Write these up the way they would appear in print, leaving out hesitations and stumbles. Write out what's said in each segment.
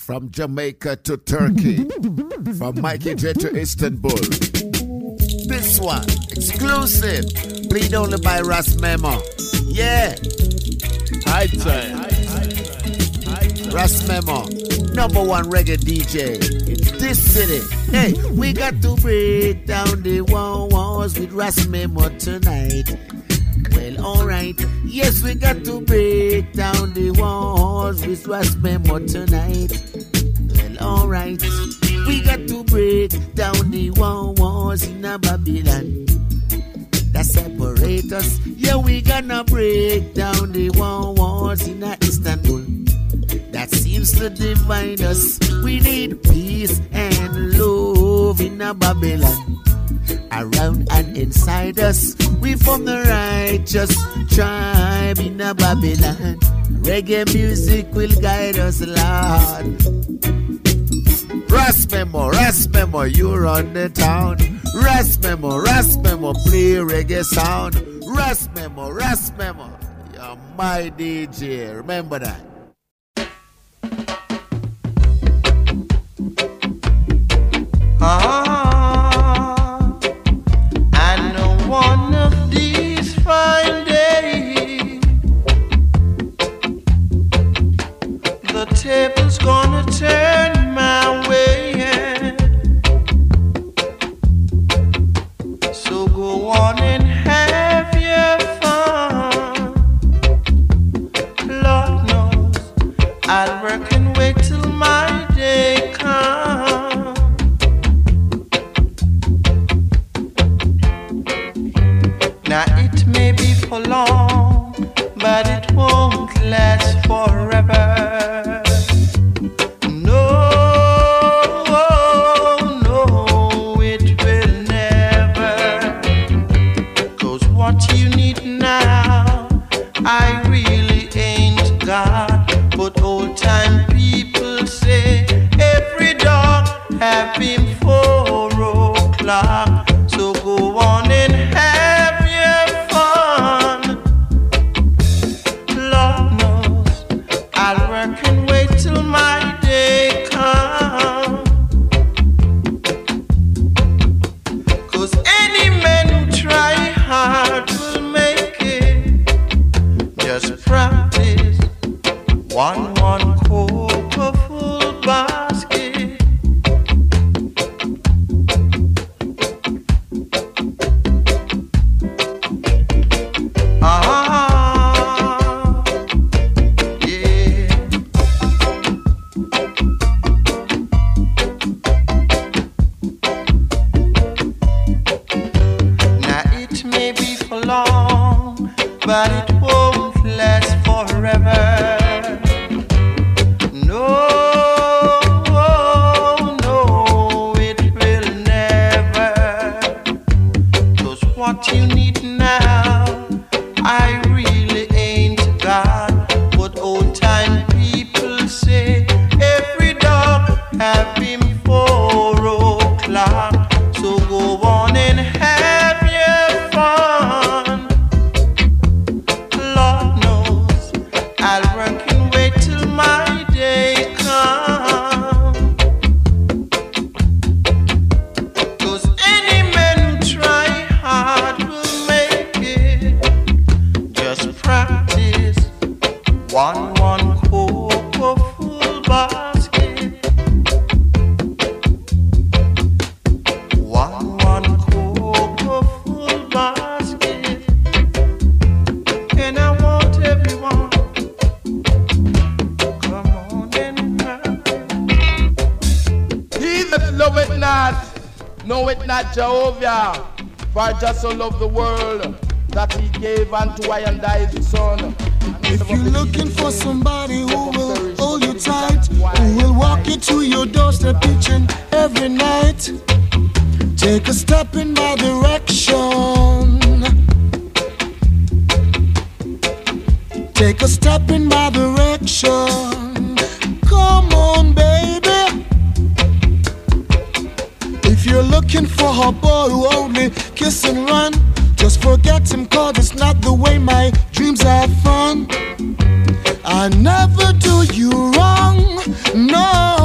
From Jamaica to Turkey, from Mikey J to Istanbul. This one, exclusive, played only by Ras Memo. Yeah. High time. Ras Memo, #1 reggae DJ in this city. Hey, we got to break down the walls with Ras Memo tonight. Well, alright. Yes, we got to break down the walls with Ras Memo tonight. Well, alright. We got to break down the walls in a Babylon that separate us. Yeah, we gonna break down the walls in a Istanbul that seems to divide us. We need peace and love in a Babylon around and inside us. We from the righteous tribe in a Babylon. Reggae music will guide us, Lord. Ras Memo, you run the town. Ras Memo, play reggae sound. Ras Memo, you're my DJ. Remember that. I know one of these fine days the table's gonna turn my way, yeah. So go on and have your fun. Lord knows I'll work and wait till my day comes. Now it may be for long, but it won't last forever. No, it will never. 'Cause what you need now, I really ain't got. But old time people say every dog have him 4 o'clock. So go on and have your fun. Lord knows I'll work and wait till my day comes. 'Cause any man who try hard will make it. Just practice one coke, a full basket. But it won't last forever. No, it will never. 'Cause what you need now, I really ain't got. What old time people say, every dog have him 4 o'clock. So go on and have your fun. I'll work and wait till my day comes. 'Cause any man who try hard will make it. Just practice one coke, a full basket. One coke, a full basket. And I want everyone. Love it not, know it not Jehovah. For just so loved the world that he gave unto I and I his son. If you're looking for somebody who will hold you tight, who will walk you to your doorstep each and every night, take a step in my direction. Take a step in my direction. Come on, baby. If you're looking for a boy who only kiss and run, just forget him, 'cause it's not the way my dreams have fun. I never do you wrong, no.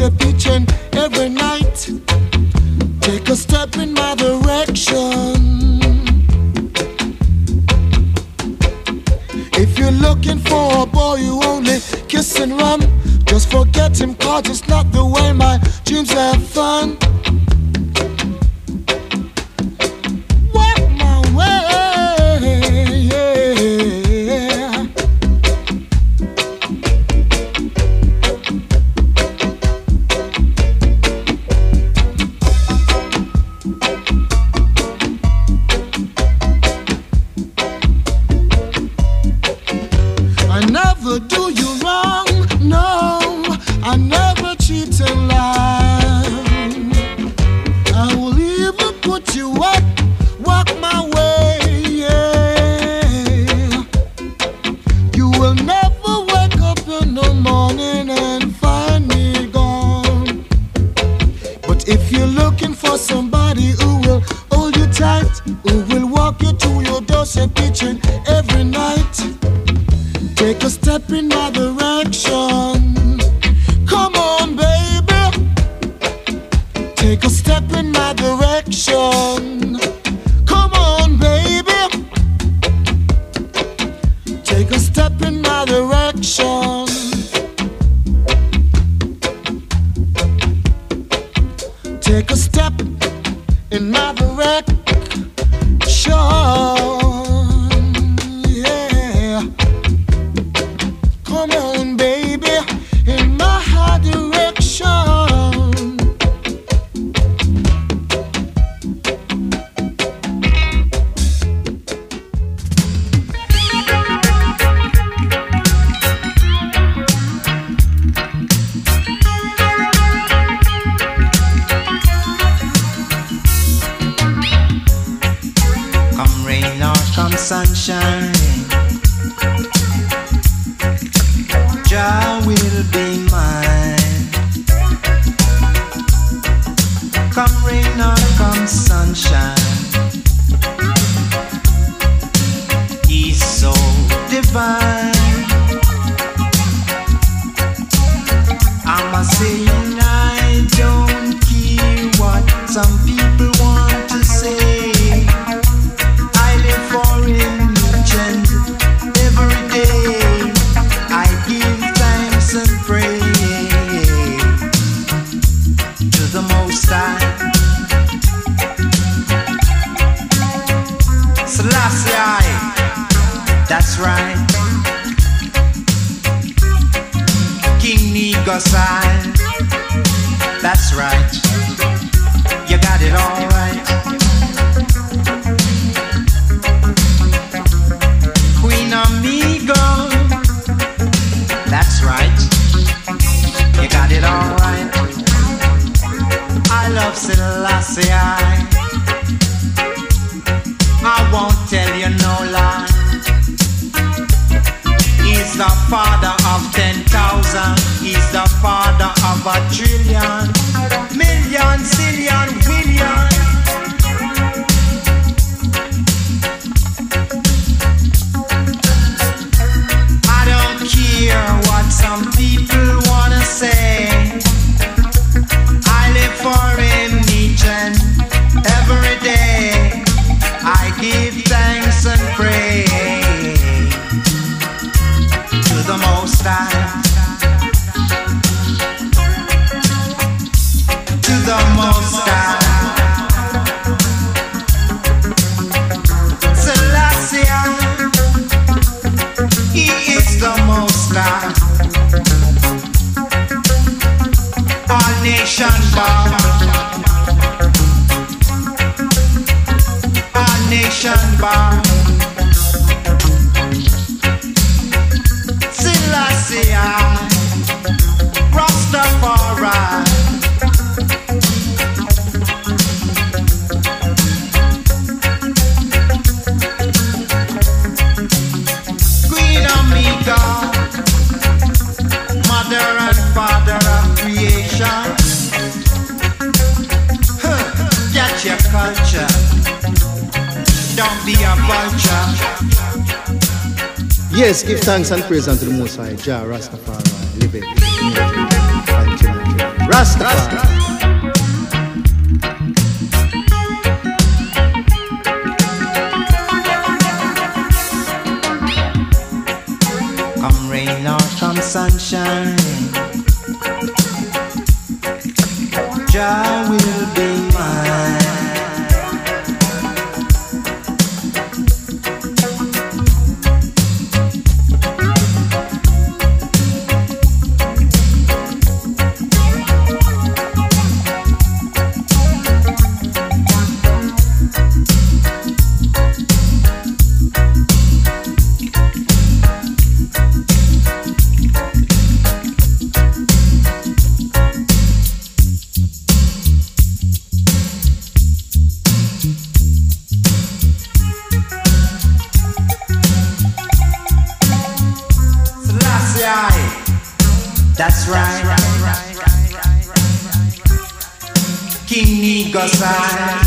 doorstep each and every night. Take a step in my direction. If you're looking for a boy who only kiss and run, just forget him, cause it's not the way my dreams have fun. Walk my way, yeah. I never do you wrong, no, I never cheat and lie. I will even put you up, walk my way, yeah. You will never wake up in the morning and find me gone. But if you're looking for somebody who will hold you tight, who will walk you to your doorstep each and every night, take a step in my direction. Come on, baby. Take a step in my direction. Come on, baby. Take a step in my direction. Take a step in my direction. Come on, baby, in my direction. Come rain or come sunshine, Jah will be mine. Come rain or come sunshine, He's so divine. I'm a saying I don't care what some people want to say. I live for Him each and every day. I give thanks and praise to the Most High. Selassie, that's right. King Negosai, that's right. You got it all right. Queen Amigo, that's right. You got it all right. I love Selassie. I won't tell you no lie. He's the father of 10,000. He's the father of a trillion, million, zillion, billion. I don't care what some people wanna say. I live for Him each and every day. I give thanks and praise to the Most High, to the Most High. Selassie, He is the Most High. All nation bow, all nation bow. Selassie, Rastafari. Queen Amiga, mother and father of creation. Get your culture, don't be a vulture. Yes, give thanks and praise unto the Most High, Jah Rastafari, live it. Rastafari. Come rain or come sunshine, Jah will be mine. That's right. King Negosai.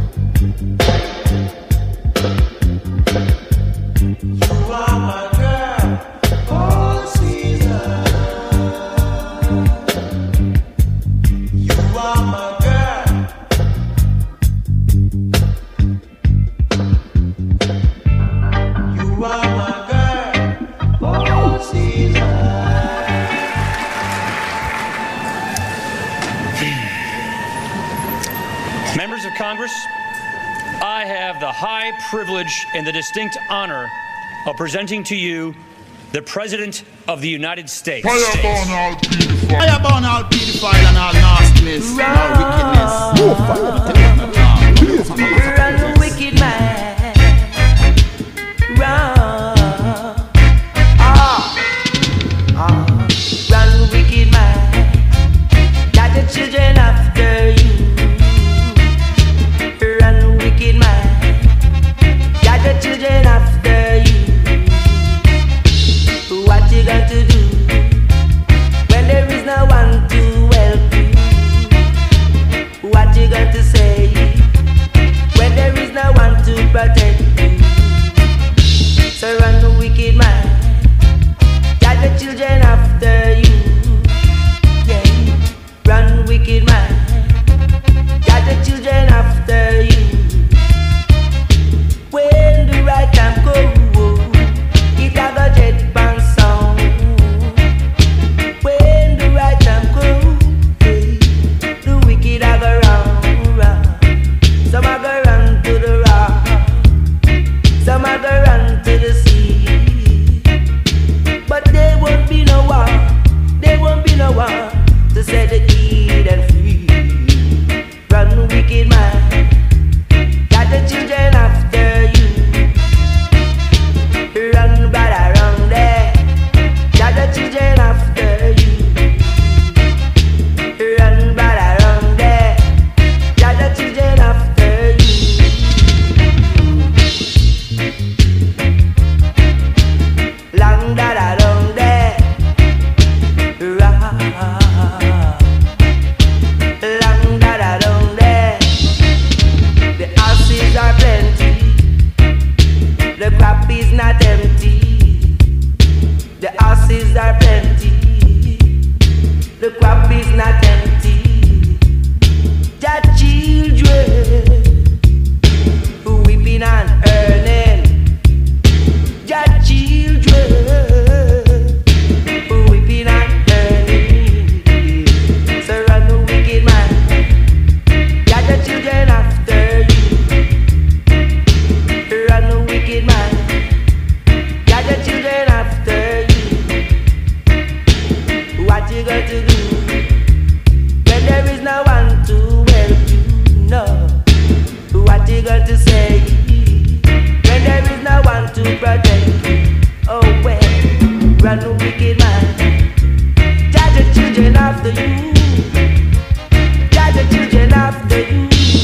You are my girl. Congress, I have the high privilege and the distinct honor of presenting to you the President of the United States. Fireborn all pedophile and all nastiness, all wickedness. Run, wicked man. Run. Run, wicked man. Got the children after you. Run, wicked man. Got the children after you. What you got to do when there is no one to help you? What you got to say when there is no one to protect you? So run, the wicked man. Got the children after you. Yeah. Run, wicked man. Got the children after you. When the right time comes, it a go jet bang sound. When the right time comes, the wicked a go round, round. Some a go run to the rock, some a go run to the sea. But there won't be no war, there won't be no war to set the Eden free. Run, wicked man. Got the children after you. Run, brother, run there. Got the children after you. Run, brother, run there. Got the children after you. Long dada run there. Long dada run there. The houses are plenty. The crop is not empty. The houses are plenty. The crop is not empty. The children weeping and earning. The children weeping and earning. So run, the wicked man. Got the children after you. Run, the wicked man. Got the children after you. What you got to do when there is no one to help you? No. What you got to say when there is no one to protect you? Oh well, run, the wicked man. Got the children after you. Got the children after you.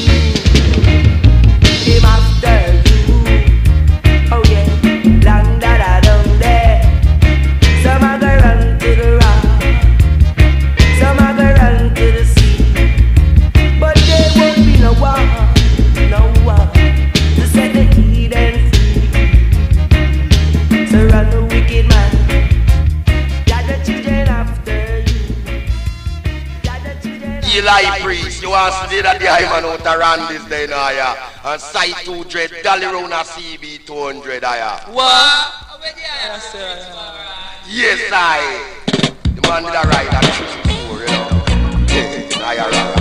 Him after you. Oh yeah, long dada down there. Some a go run to the rock, some a go run to the sea. But there won't be no war, no war to set the Eden free. So run, the wicked man. Got the children after you. Got the children after you. Eli Priest, you want to see that the high man out around this day now, yeah. And side 200, dolly round a CB 200, yeah. What? Yes, I. The man did a ride at 54, you know. Yeah, I right.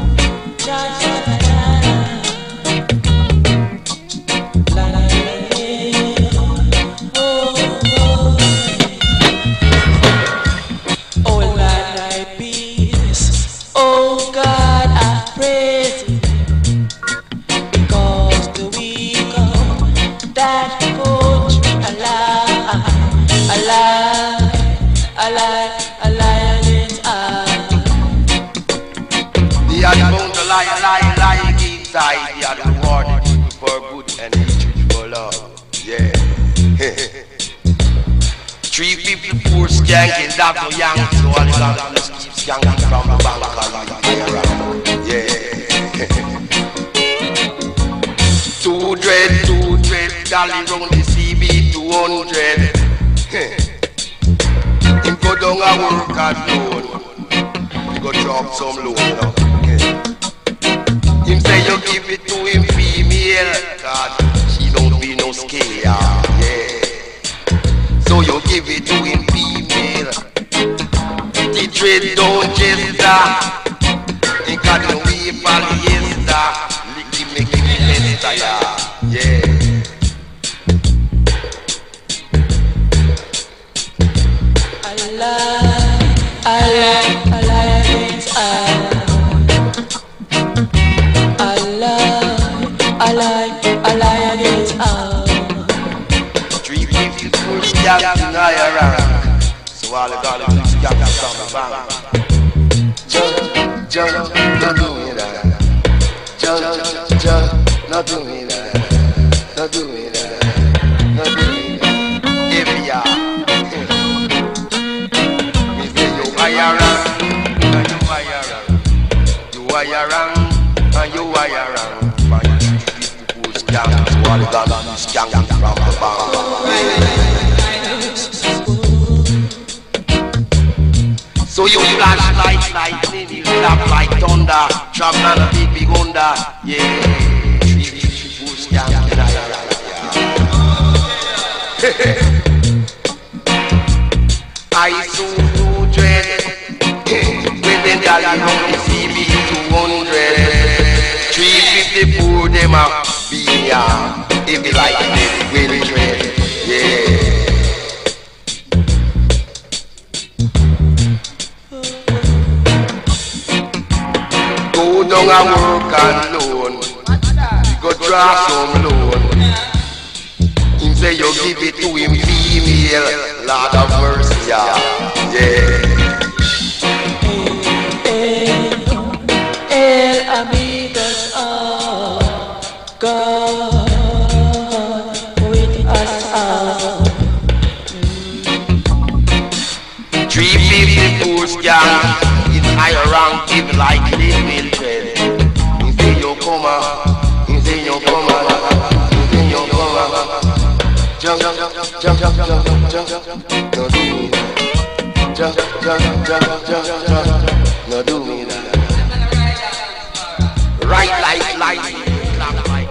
Oh Lord, I peace. Oh God, I praise you. Because the weak of that coach alive, a lion is I. The other bound to lie inside. The other rewarded people for good and hatred for love. Yeah. 354 skanking, that no young, so all the gangsters keep skanking from the bank of the around. Yeah. 200, dolly round the CB 200. Him go down and work alone. He go drop some loan, you know. Him say you give it to him female, cause she don't be no scale, yeah. So you give it to him female. The trade don't just that. He got no way polyester. Licky me Yeah. I lie against all. 350 full stack in higher rank. So all the gotta do is stack us on the bank. Jump, not do me that. Jump, not do me that. Not do me that. Not do me that. If ya, me say you higher rank, and you higher rank. You higher rank, and you higher rank. So all the guns are skank from the bank. So you flash like lightning, you clap like thunder, travel on a big Honda, yeah. 350 full skank in I so do dread when they tell you how to see me 200. 350 for them up. If you like it, will trade, yeah. Go down and work alone. You go draw some loan. Him say you give it to him female. Lord of mercy, yeah. El amigos all God with us all. 350 full skank in higher rank, give like this will trade. You say you come out, you say you come out, you say you come out. Jump, no do me that. Jump, no do me that. Right like lightning, clap like.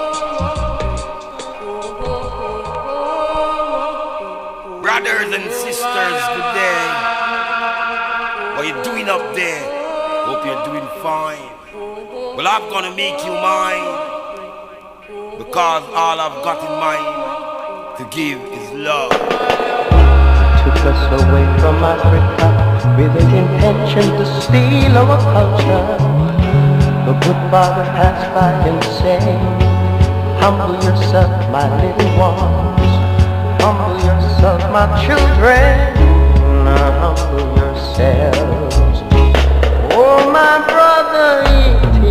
Brothers and sisters, good day. What you doing up there? Hope you're doing fine. Well, I'm gonna make you mine, because all I've got in mind to give is love. Took us away from Africa with the intention to steal our culture. The good father passed by and said, humble yourself, my little ones. Humble yourself, my children. Humble yourselves. Oh, my brother, it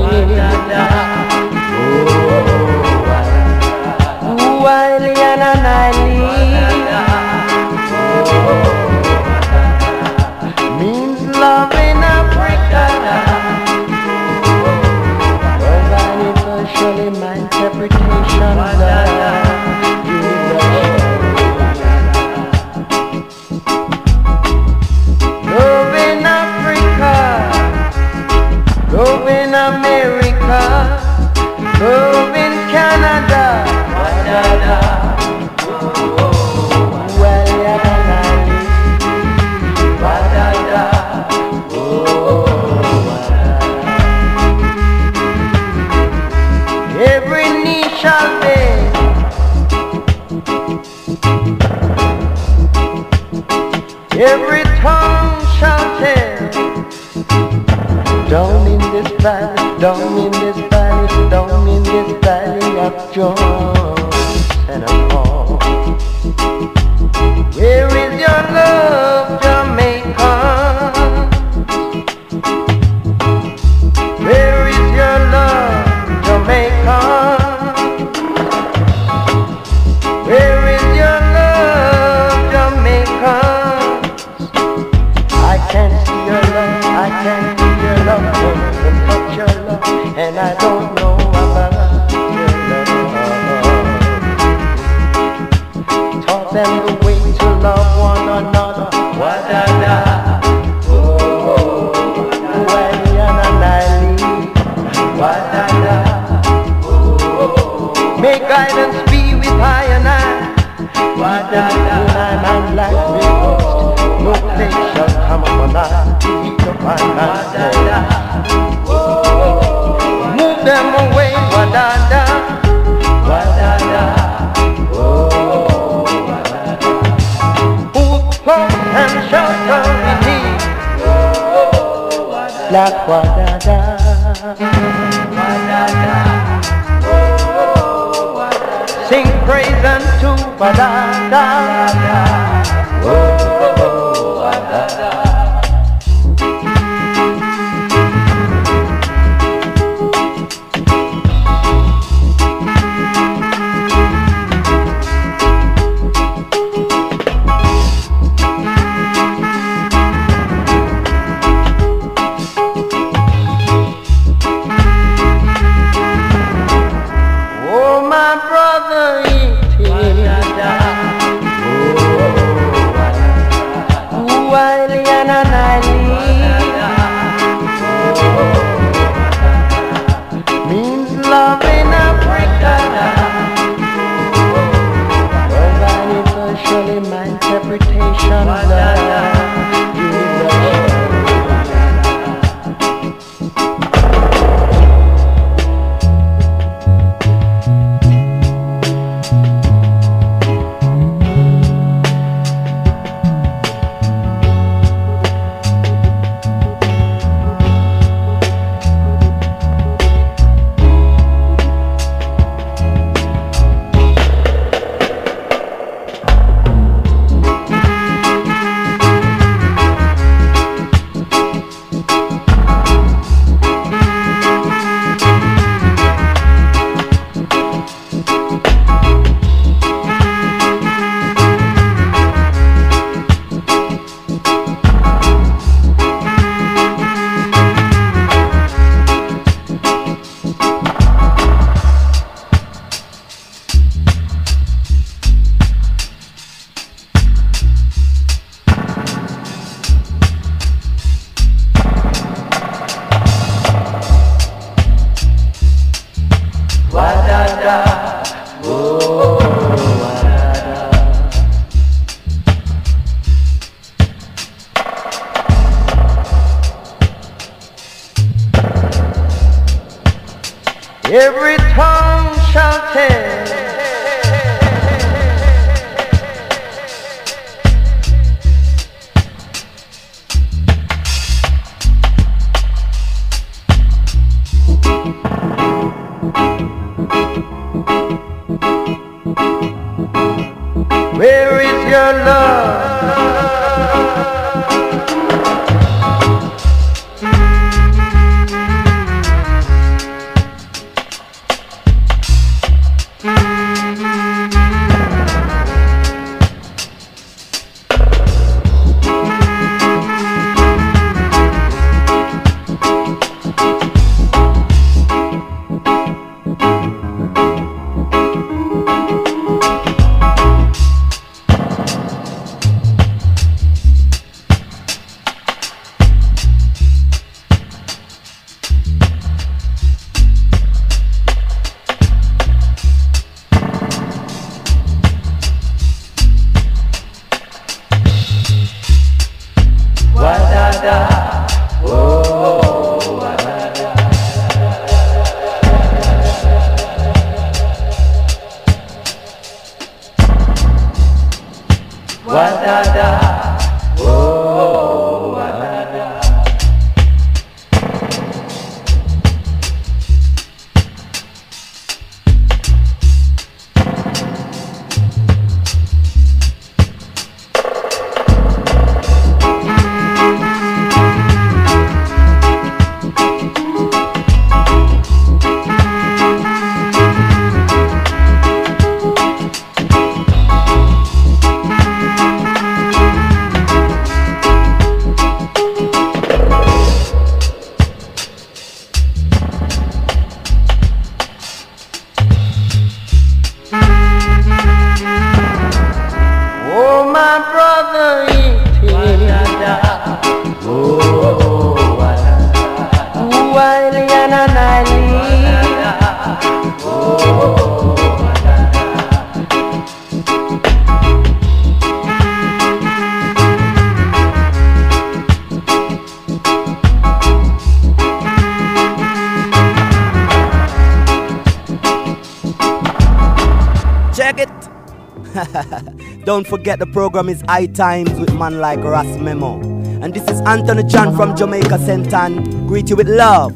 means love in Africa. Surely my interpretation love in Africa, love in America, love in Canada. Every knee shall bend, every tongue shall tell. Down in this valley, down in this valley, down in this valley of joy and of all. Where is your love, Jamaica? Where is your love, Jamaica? Where is your love, Jamaica? I can't see your love, I can't see your love, don't touch your love, and I don't know about your love. Taught them the way to love one another. Wa-da-da, oh, wa-da-da, oh, may guidance be with I and I. Wa-da-da, I'm like the ghost. No place shall come upon us to eat upon us. Move them away, wa-da-da. And shelter we need. Black Wadada. Sing praise unto Wadada. Every tongue shall tell. Where is your love? Don't forget the program is High Times with man like Ras Memo. And this is Anthony Chan from Jamaica Sentan. Greet you with love.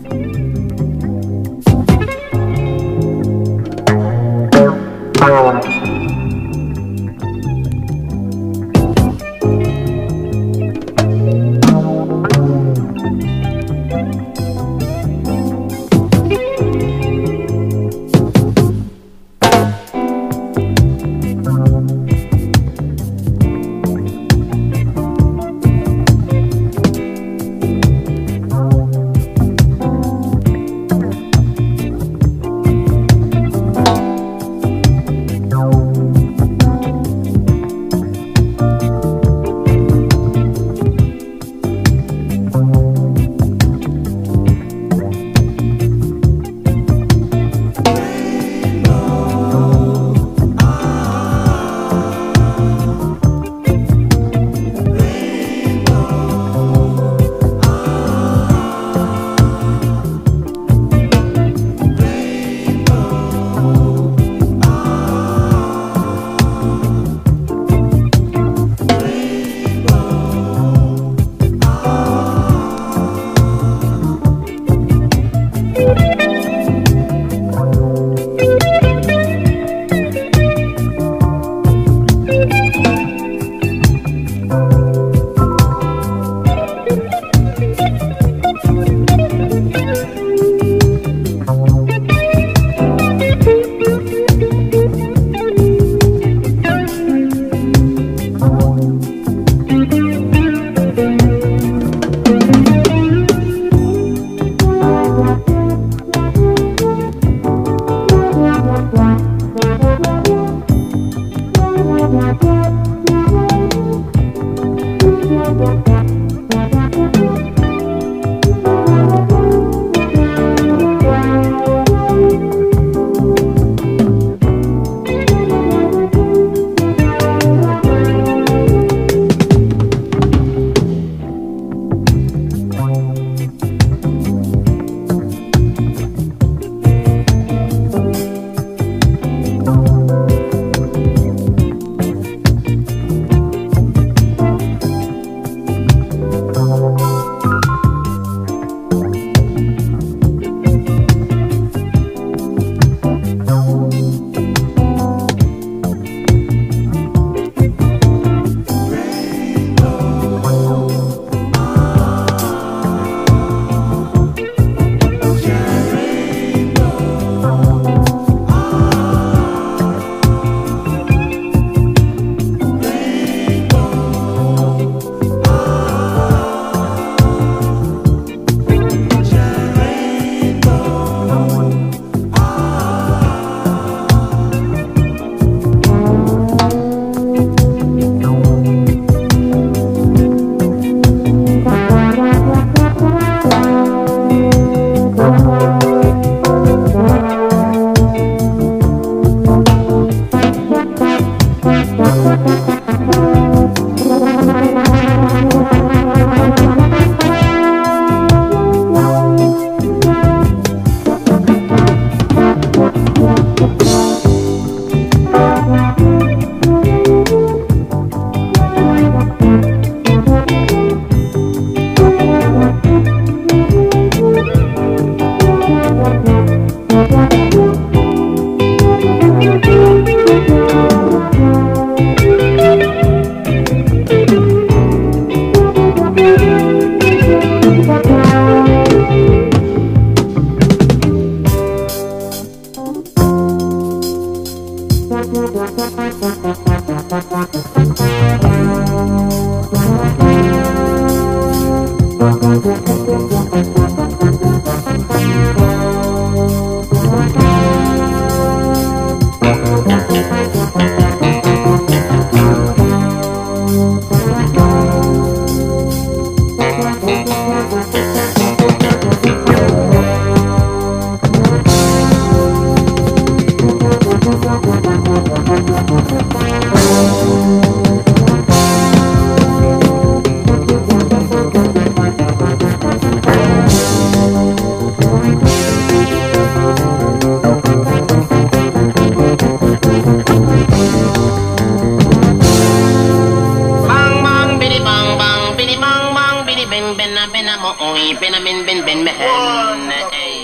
mo oi ben ben man.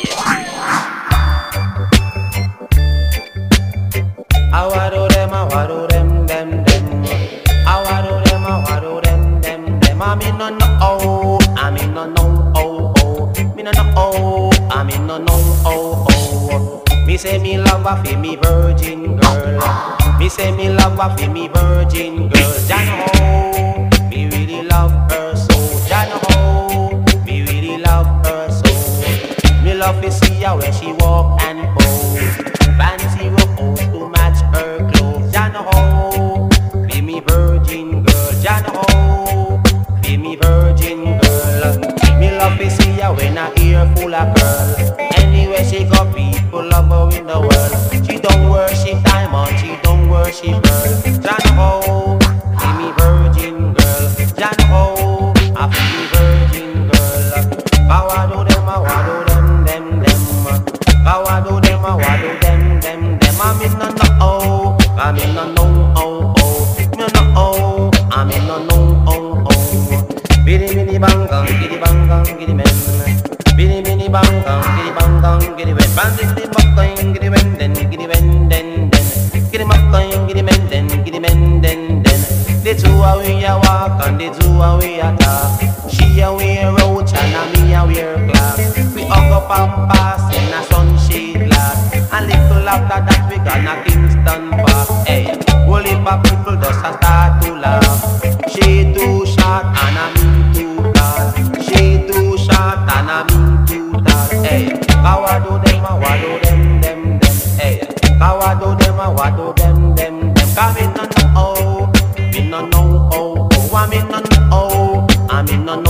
Awado them, them. Awado them, them. I'm in no oh, I'm in no oh. Me no oh, I'm in no oh. Me say me love a fi me virgin girl. Me say me love a fi me virgin girl. Jano ho, me really love her so. Jano ho, me really love her so. Me love to see her when she walk and pose. Fancy pose to match her clothes. Jano ho, be me virgin girl. Jano ho, be me virgin girl. Me love to see her when her ear full of curl. Anywhere she go, people love her in the world. She don't worship diamond, she don't worship pearl. Jano ho, be me virgin girl. Jano ho, I be me virgin girl. Awado them, them. Awado them. I'm in no oh, I'm in no oh. Me no oh, I'm in no oh. Bidi bang giddy men. Bidi bang giddy men. Bandit the buckling, giddy men, then. Giddy buckling, giddy men, then. The two are we a walk and the two are we a talk. She a wear roach and me a wear glass. We hug up and pass in a sunshade glass. And little after that we gonna Kingston Park. Hey, whole heap of people just a start to laugh. She too short and I mean too tall. She too short and I mean too tall. Hey, awado them. Hey, awado them. Come in no oh, me no oh. I'm in no oh, I'm in no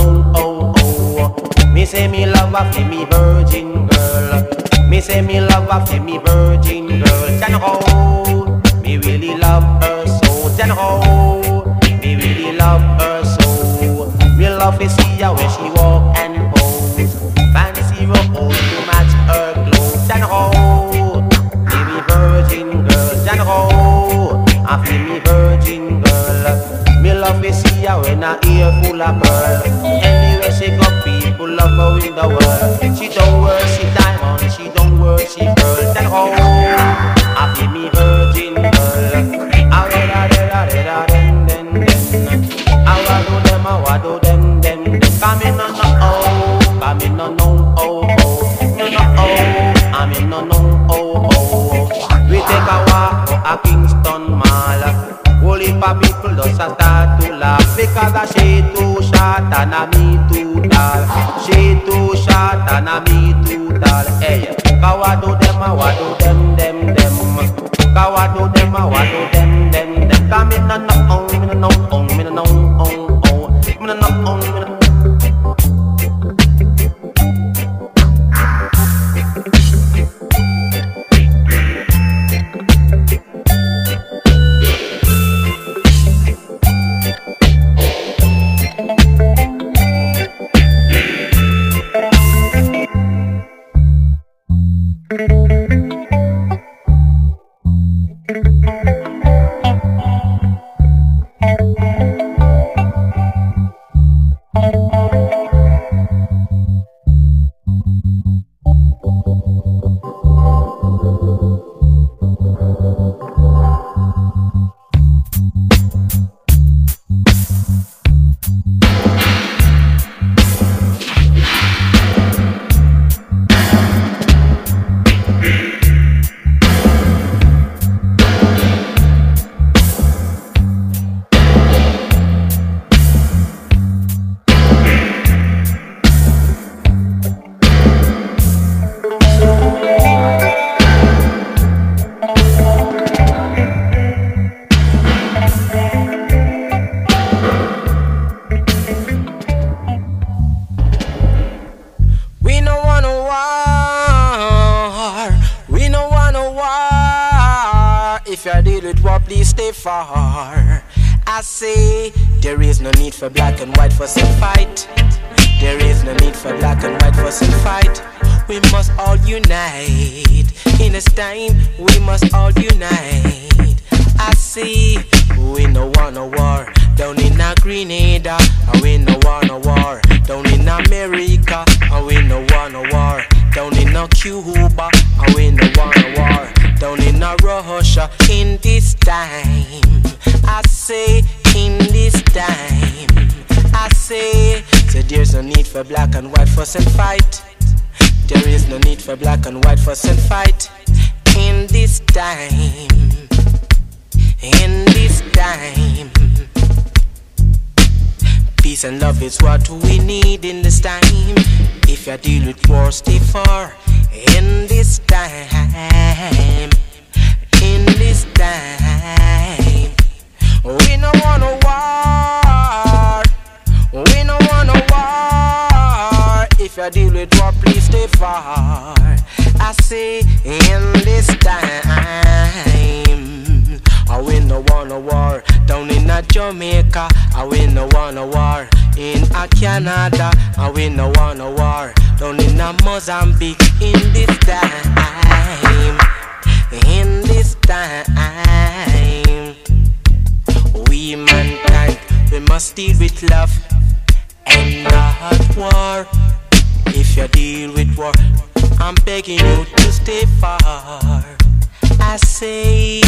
oh. Me say me love a fi me virgin girl. Me say me love a fi me virgin girl. Jano ho, me really love her so. Jano ho, me really love her so. Me love to see her when she walk and pose. Fancy pose to match her clothes. Jano ho, me be virgin girl. Jano ho, I fi me virgin girl. Me love to see her when her ear full of pearl. Anywhere she go, people love her in the world. She don't worship diamond, she don't worship pearl. Then oh, I be me virgin girl. Awado them. Come in no oh, come in no oh. I'm in no oh. We take a walk to a Kingston Mall. Whole heap of people just a start to laugh because she too short and a me too tall. She too short and a me too tall. Hey, awado them. Awado them. Come in no oh, me no oh. Far. I say there is no need for black and white for some fight. There is no need for black and white for some fight. We must all unite. In this time, we must all unite. I say we no want no war down in a Grenada. We no want no war down in America, and we no want no war. Down in Cuba, and we no want no war. Down in Russia, in this time, I say, in this time, I say, so there's no need for black and white fuss and fight. There is no need for black and white fuss and fight. In this time, in this time, peace and love is what we need in this time. If you deal with war, stay far. In this time, in this time, we no want no war. We no want no war. If you deal with war, please stay far. I say in this time, I win no want no war. Down in Jamaica, I win no want no war. In Canada, I win no want no war. Down in Mozambique, in this time, in this time, we mankind, we must deal with love and not war. If you deal with war, I'm begging you to stay far. I say,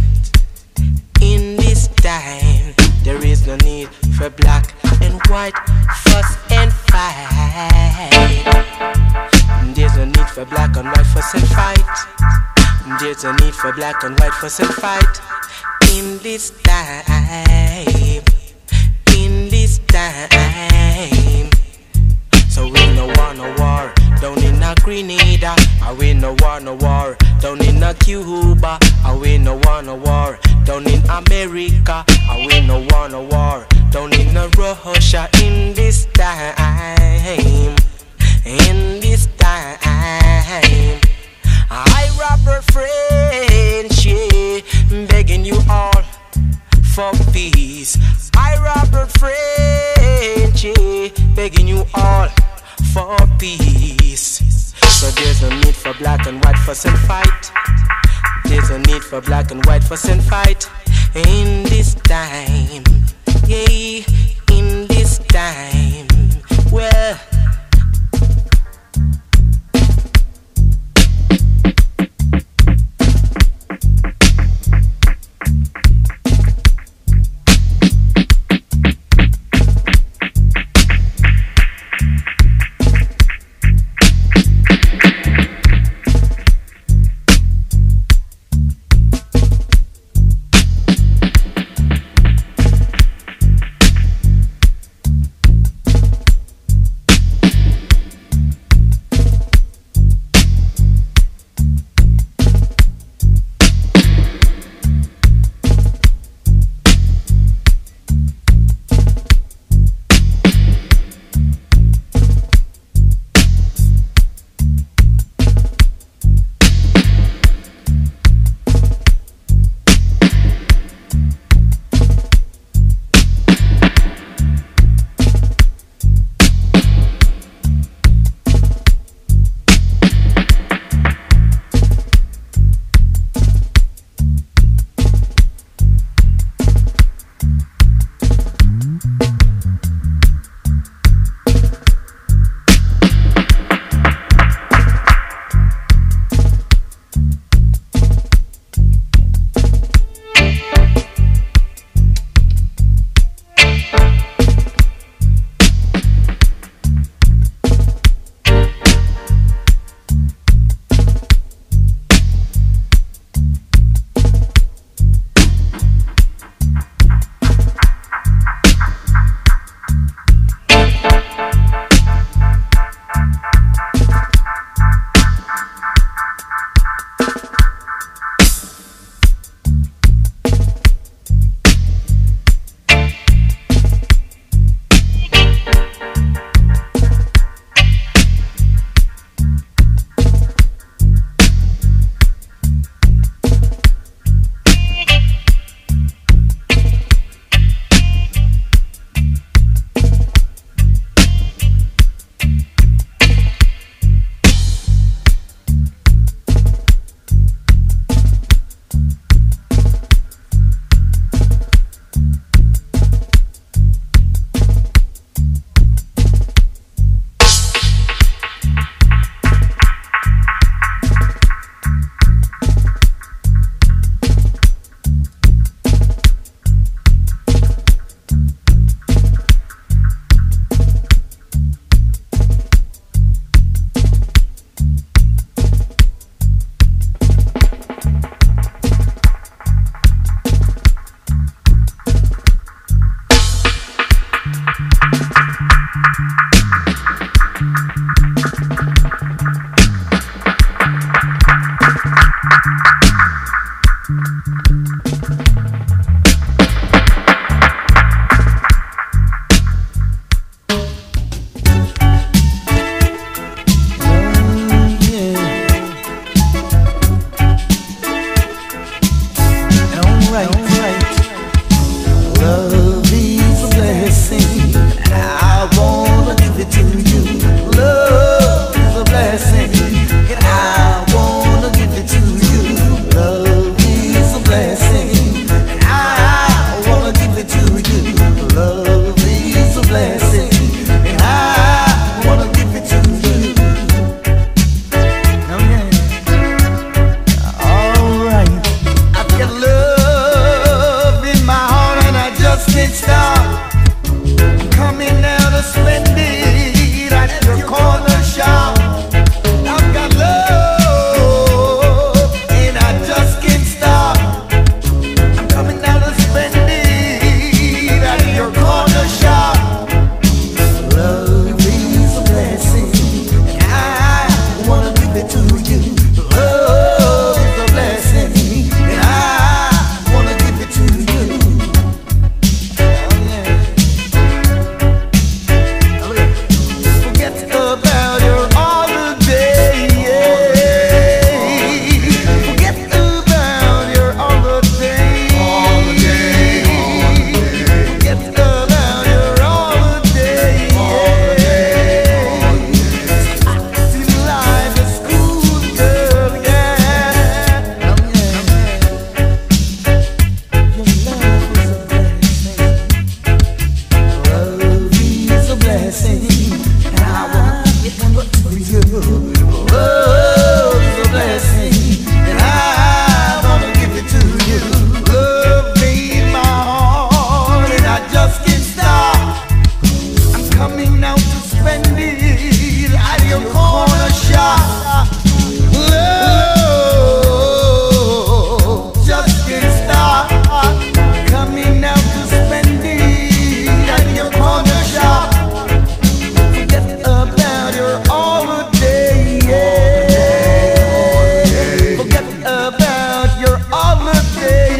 in this time, there is no need for black and white fuss and fight. There's no need for black and white fuss and fight. There's no need for black and white fuss and fight. In this time, in this time. So we no want no war. Down in Grenada, I win no war, no war. Down in Cuba, I win no war, no war. Down in America, I win no war, no war. Down in Russia, in this time, in this time, I Robert Frenchie, begging you all for peace. I Robert Frenchie, begging you all for peace. So there's no need for black and white fuss and fight. There's no need for black and white fuss and fight. In this time, yeah, in this time, well, shop. Coming out to spend it at your corner shop. I've got love and I just can't stop. I'm coming out to spend it at your corner shop. Love is a blessing and I wanna give it to you. Love is a blessing and I wanna give it to you. Oh yeah. Forget about your holiday. Forget about your holiday. Forget about your holiday. See life at school, girl, yeah. Your love is a blessing. Love is a blessing. And I wanna give it to you. Love is a blessing. And I wanna give it to you. Love made my heart and I just can't stop. I'm coming out to spend it at your corner shop. Love just can't stop. Coming out to spend it at your corner shop. Forget about your holiday. Forget about your holiday.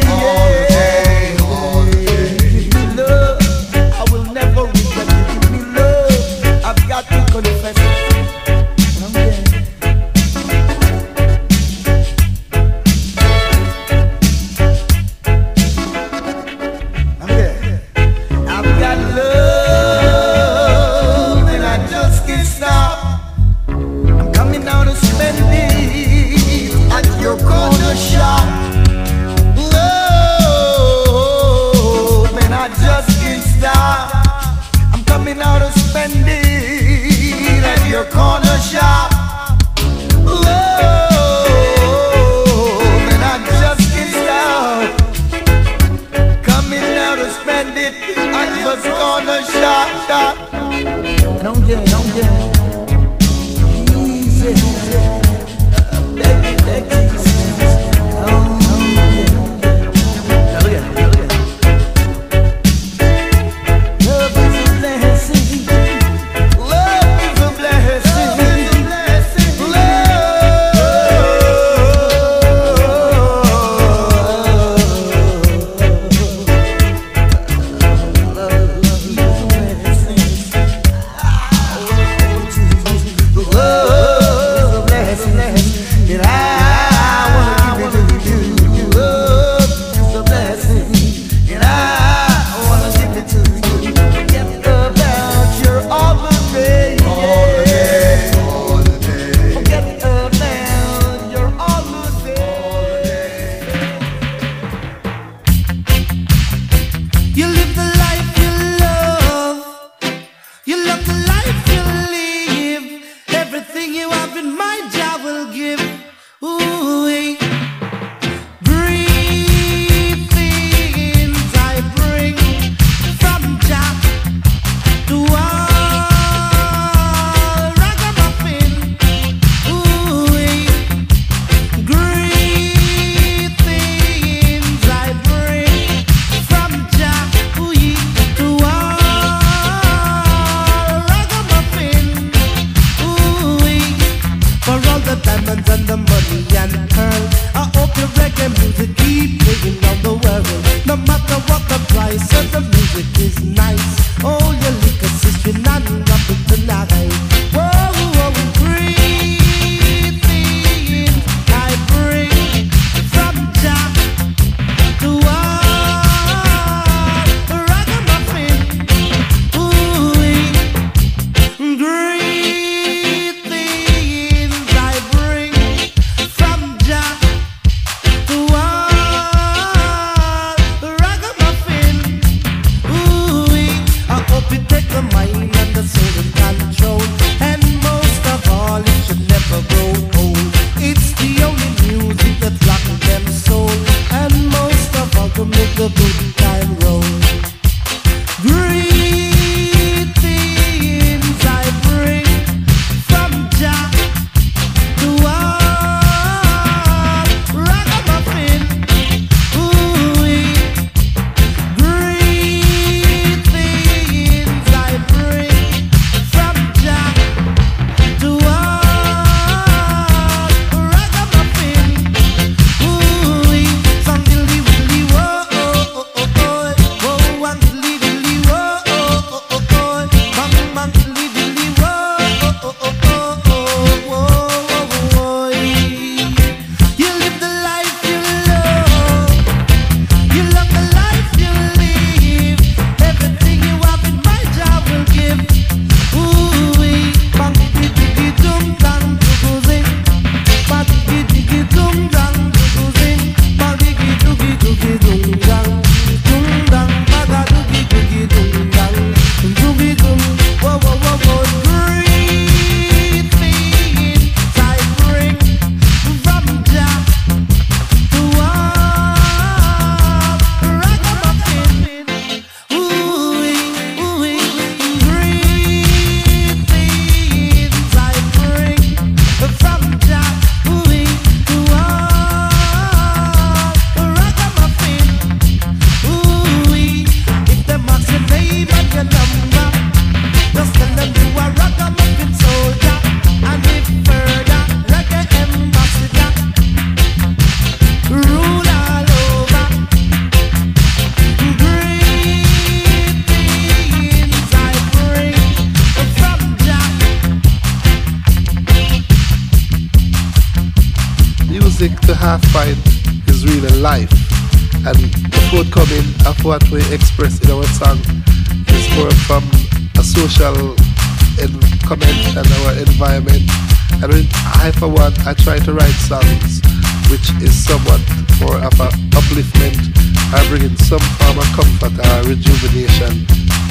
Give me love, I will never regret it. Give me love, I've got to confess it. I've got love and I just can't stop. I'm coming out to spend it at your corner shop. Love and I just can't stop. I'm coming out to spend it at your corner shop. Love and I just can't stop. Coming out to spend it at your corner shop. Don't get easy, baby, Love is a blessing. Love is a blessing. You live the life you love. You love the life you live. Everything you have in mind, I will give. Ooh, breathings I bring from Jah to all ragamuffin. Ooh, greetings I bring from Jah to all ragamuffin. Ooh, for all the diamonds and the money and pearl, I hope your reggae music keep playing round the world. No matter what the price, and the music is nice. Oh, your liquor sister, not up in the night. Whoa, whoa, greetings I bring from Jah to all ragamuffin. Ooh, greetings I bring from Jah to all ragamuffin. Ooh, I hope you take the mind and the soul in control. And most of all, it should never grow old. It's the only music that rocks them soul. And most of all, to make the good time roll. half pint is really life. And the forthcoming of what we express in our song is more from a social comment and our environment. And when I, for one, I try to write songs which is somewhat more of a upliftment or bringing some form of comfort or rejuvenation.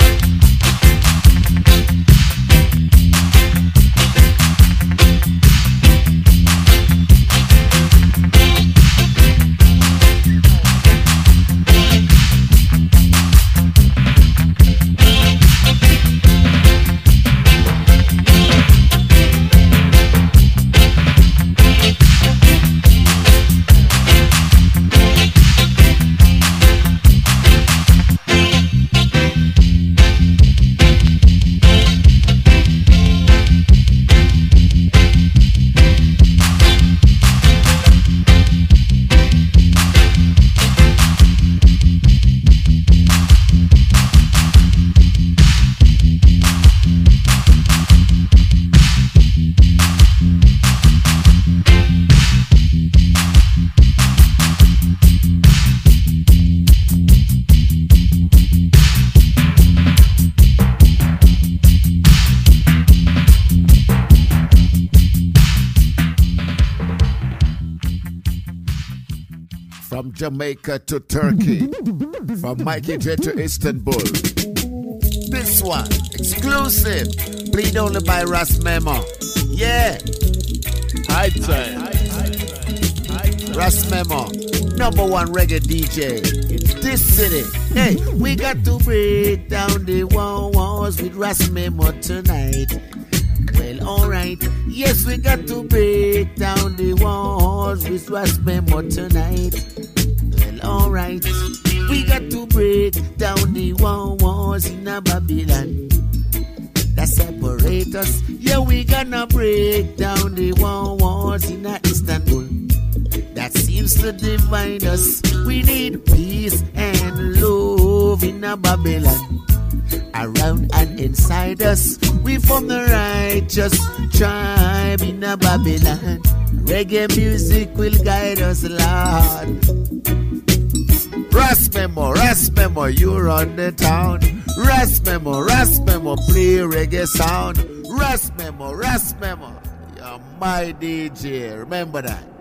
From Jamaica to Turkey, from Mikey J to Istanbul. This one, exclusive, played only by Ras Memo. Yeah. High time. Ras Memo, #1 reggae DJ in this city. Hey, we got to break down the walls with Ras Memo tonight. Well, alright. Yes, we got to break down the walls with Ras Memo tonight. Well, alright. We got to break down the walls in a Babylon that separate us. Yeah, we gonna break down the walls in a Istanbul that seems to divide us. We need peace and love in a Babylon around and inside us. We from the righteous tribe in a Babylon. Reggae music will guide us, Lord. Ras Memo, you run the town. Ras Memo, play reggae sound. Ras Memo, you're my DJ. Remember that.